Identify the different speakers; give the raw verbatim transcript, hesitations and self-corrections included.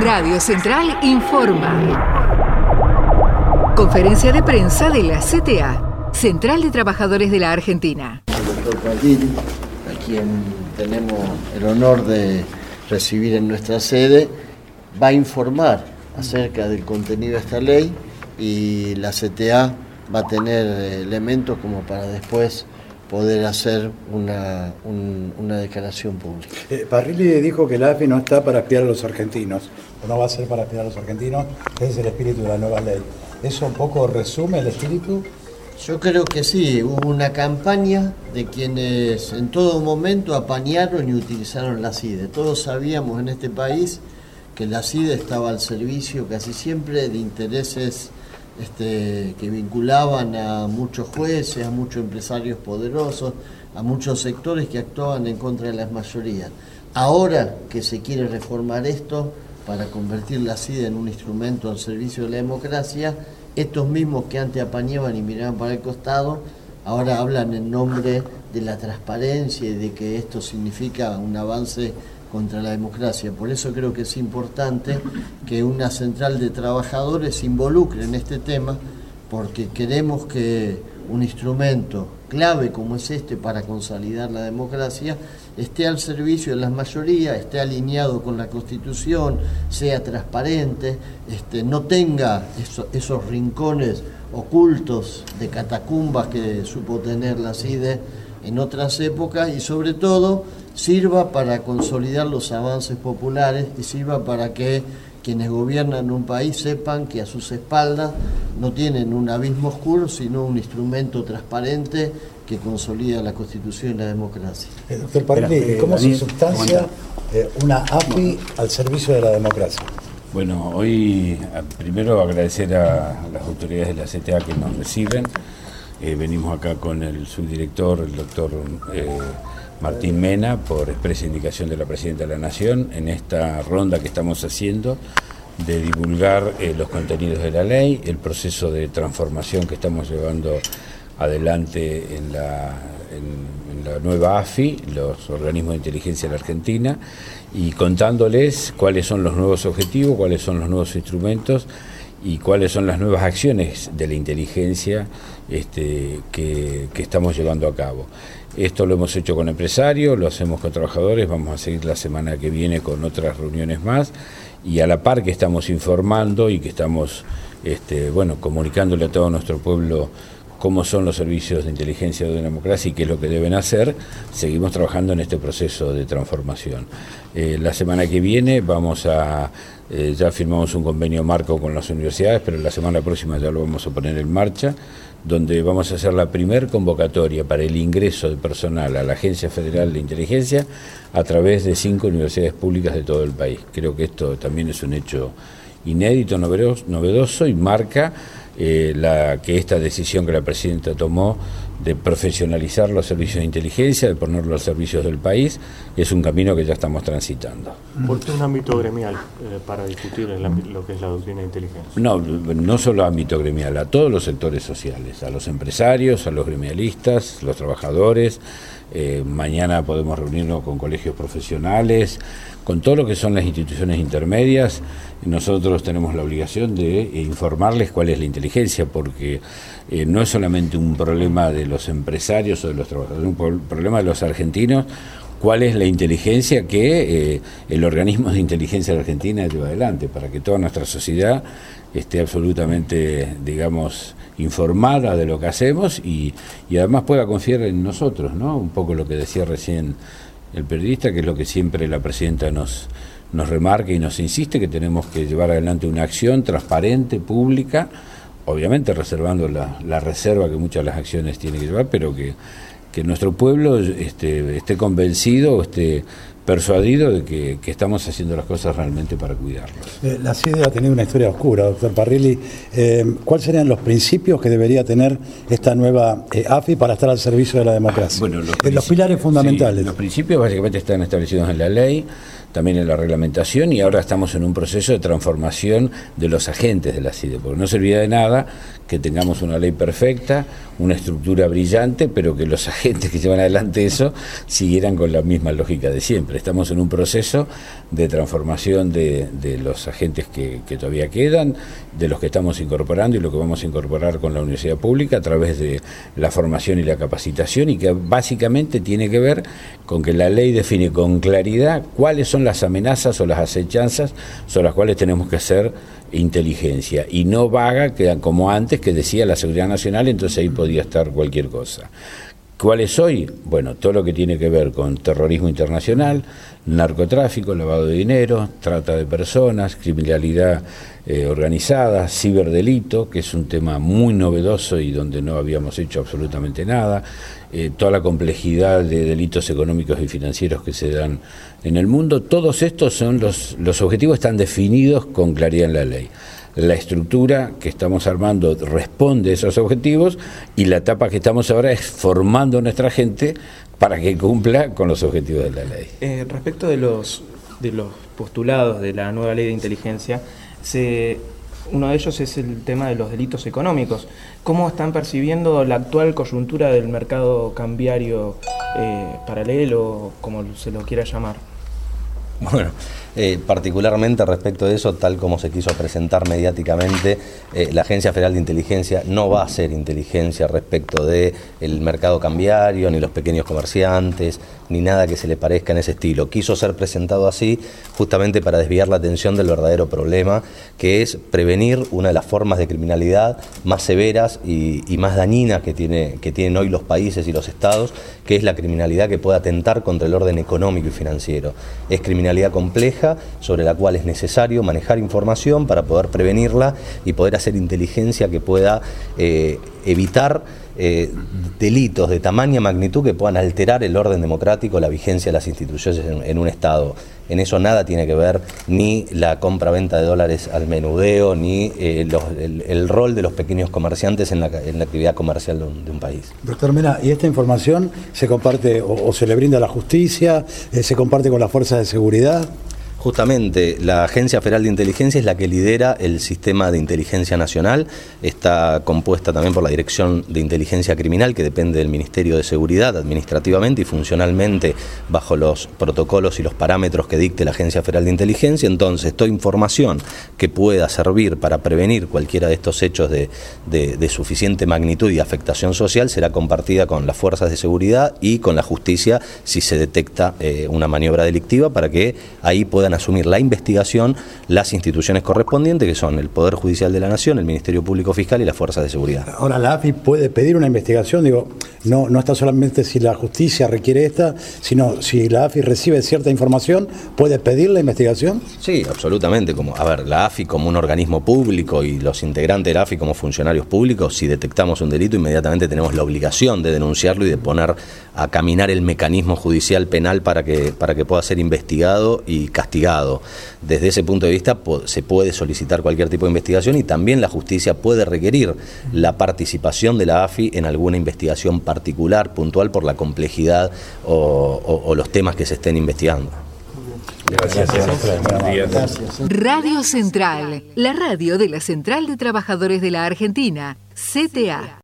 Speaker 1: Radio Central informa. Conferencia de prensa de la C T A, Central de Trabajadores de la Argentina.
Speaker 2: El doctor Padil, a quien tenemos el honor de recibir en nuestra sede, va a informar acerca del contenido de esta ley y la C T A va a tener elementos como para después poder hacer una, un, una declaración pública.
Speaker 3: Eh, Parrilli dijo que la A F I no está para espiar a los argentinos, o no va a ser para espiar a los argentinos, ese es el espíritu de la nueva ley. ¿Eso un poco resume el espíritu?
Speaker 2: Yo creo que sí, hubo una campaña de quienes en todo momento apañaron y utilizaron la CIDE. Todos sabíamos en este país que la CIDE estaba al servicio casi siempre de intereses Este, que vinculaban a muchos jueces, a muchos empresarios poderosos, a muchos sectores que actuaban en contra de las mayorías. Ahora que se quiere reformar esto para convertir la CIDE en un instrumento al servicio de la democracia, estos mismos que antes apañaban y miraban para el costado, ahora hablan en nombre de la transparencia y de que esto significa un avance contra la democracia. Por eso creo que es importante que una central de trabajadores se involucre en este tema, porque queremos que un instrumento clave como es este para consolidar la democracia esté al servicio de las mayorías, esté alineado con la Constitución, sea transparente, este, no tenga eso, esos rincones ocultos de catacumbas que supo tener la CIDE en otras épocas, y sobre todo sirva para consolidar los avances populares y sirva para que quienes gobiernan un país sepan que a sus espaldas no tienen un abismo oscuro, sino un instrumento transparente que consolida la Constitución y la democracia.
Speaker 3: Eh, doctor Parrilli, ¿cómo se sustancia eh, una A F I al servicio de la democracia?
Speaker 4: Bueno, hoy primero agradecer a las autoridades de la C T A que nos reciben. Eh, venimos acá con el subdirector, el doctor eh, Martín Mena, por expresa indicación de la Presidenta de la Nación, en esta ronda que estamos haciendo de divulgar eh, los contenidos de la ley, el proceso de transformación que estamos llevando adelante en la, en, en la nueva A F I, los organismos de inteligencia de la Argentina, y contándoles cuáles son los nuevos objetivos, cuáles son los nuevos instrumentos y cuáles son las nuevas acciones de la inteligencia este, que, que estamos llevando a cabo. Esto lo hemos hecho con empresarios, lo hacemos con trabajadores, vamos a seguir la semana que viene con otras reuniones más, y a la par que estamos informando y que estamos este, bueno, comunicándole a todo nuestro pueblo cómo son los servicios de inteligencia de la democracia y qué es lo que deben hacer, seguimos trabajando en este proceso de transformación. Eh, la semana que viene vamos a, eh, ya firmamos un convenio marco con las universidades, pero la semana próxima ya lo vamos a poner en marcha, donde vamos a hacer la primer convocatoria para el ingreso de personal a la Agencia Federal de Inteligencia a través de cinco universidades públicas de todo el país. Creo que esto también es un hecho inédito, novedoso y marca eh, la, que esta decisión que la Presidenta tomó de profesionalizar los servicios de inteligencia, de ponerlos al servicio del país, es un camino que ya estamos transitando.
Speaker 5: ¿Por qué un ámbito gremial eh, para discutir el ámbito, lo que es la doctrina de inteligencia?
Speaker 4: No, no solo ámbito gremial, a todos los sectores sociales, a los empresarios, a los gremialistas, los trabajadores. Eh, mañana podemos reunirnos con colegios profesionales, con todo lo que son las instituciones intermedias. Nosotros tenemos la obligación de eh, informarles cuál es la inteligencia, porque eh, no es solamente un problema de los empresarios o de los trabajadores, es un problema de los argentinos. ¿Cuál es la inteligencia que eh, el organismo de inteligencia de Argentina lleva adelante para que toda nuestra sociedad esté absolutamente, digamos, informada de lo que hacemos y, y además pueda confiar en nosotros, ¿no? Un poco lo que decía recién el periodista, que es lo que siempre la Presidenta nos, nos remarca y nos insiste, que tenemos que llevar adelante una acción transparente, pública, obviamente reservando la, la reserva que muchas de las acciones tienen que llevar, pero que que nuestro pueblo este, esté convencido, esté persuadido de que, que estamos haciendo las cosas realmente para cuidarlos.
Speaker 3: Eh, la CIDE ha tenido una historia oscura, doctor Parrilli. Eh, ¿Cuáles serían los principios que debería tener esta nueva eh, A F I para estar al servicio de la democracia? Bueno, los, eh, los pilares fundamentales.
Speaker 4: Sí, los principios básicamente están establecidos en la ley, también en la reglamentación, y ahora estamos en un proceso de transformación de los agentes de la CIDE, porque no servía de nada que tengamos una ley perfecta, una estructura brillante, pero que los agentes que llevan adelante eso siguieran con la misma lógica de siempre. Estamos en un proceso de transformación de, de los agentes que, que todavía quedan, de los que estamos incorporando y lo que vamos a incorporar con la universidad pública a través de la formación y la capacitación, y que básicamente tiene que ver con que la ley define con claridad cuáles son las amenazas o las acechanzas sobre las cuales tenemos que hacer inteligencia, y no vaga, que como antes, que decía la seguridad nacional, entonces ahí podía estar cualquier cosa. ¿Cuál es hoy? Bueno, todo lo que tiene que ver con terrorismo internacional, narcotráfico, lavado de dinero, trata de personas, criminalidad eh, organizada, ciberdelito, que es un tema muy novedoso y donde no habíamos hecho absolutamente nada, eh, toda la complejidad de delitos económicos y financieros que se dan en el mundo. Todos estos son los, los objetivos están definidos con claridad en la ley. La estructura que estamos armando responde a esos objetivos, y la etapa que estamos ahora es formando a nuestra gente para que cumpla con los objetivos de la ley.
Speaker 6: Eh, respecto de los, de los postulados de la nueva ley de inteligencia, se, uno de ellos es el tema de los delitos económicos. ¿Cómo están percibiendo la actual coyuntura del mercado cambiario eh, paralelo, como se lo quiera llamar?
Speaker 7: Bueno, eh, particularmente respecto de eso, tal como se quiso presentar mediáticamente, eh, la Agencia Federal de Inteligencia no va a hacer inteligencia respecto de el mercado cambiario, ni los pequeños comerciantes, ni nada que se le parezca en ese estilo. Quiso ser presentado así justamente para desviar la atención del verdadero problema, que es prevenir una de las formas de criminalidad más severas y, y más dañinas que, tiene, que tienen hoy los países y los estados, que es la criminalidad que puede atentar contra el orden económico y financiero. Es criminalidad compleja, sobre la cual es necesario manejar información para poder prevenirla y poder hacer inteligencia que pueda eh, evitar eh, delitos de tamaña magnitud que puedan alterar el orden democrático, la vigencia de las instituciones en, en un Estado. En eso nada tiene que ver ni la compra-venta de dólares al menudeo, ni eh, los, el, el rol de los pequeños comerciantes en la, en la actividad comercial de un, de un país.
Speaker 3: Doctor Mena, ¿y esta información se comparte o, o se le brinda a la justicia, eh, se comparte con las fuerzas de seguridad?
Speaker 7: Justamente, la Agencia Federal de Inteligencia es la que lidera el sistema de inteligencia nacional, está compuesta también por la Dirección de Inteligencia Criminal, que depende del Ministerio de Seguridad administrativamente y funcionalmente bajo los protocolos y los parámetros que dicte la Agencia Federal de Inteligencia. Entonces, toda información que pueda servir para prevenir cualquiera de estos hechos de, de, de suficiente magnitud y afectación social será compartida con las fuerzas de seguridad y con la justicia si se detecta eh, una maniobra delictiva, para que ahí puedan asumir la investigación las instituciones correspondientes, que son el Poder Judicial de la Nación, el Ministerio Público Fiscal y las Fuerzas de Seguridad.
Speaker 3: Ahora, la A F I puede pedir una investigación, digo, no, no está solamente si la justicia requiere esta, sino si la A F I recibe cierta información, ¿puede pedir la investigación?
Speaker 7: Sí, absolutamente. Como, a ver, la A F I como un organismo público y los integrantes de la A F I como funcionarios públicos, si detectamos un delito, inmediatamente tenemos la obligación de denunciarlo y de poner a caminar el mecanismo judicial penal para que, para que pueda ser investigado y castigado. Desde ese punto de vista se puede solicitar cualquier tipo de investigación, y también la justicia puede requerir la participación de la A F I en alguna investigación particular, puntual, por la complejidad o, o, o los temas que se estén investigando.
Speaker 4: Gracias. Gracias.
Speaker 1: Radio Central, la radio de la Central de Trabajadores de la Argentina, C T A.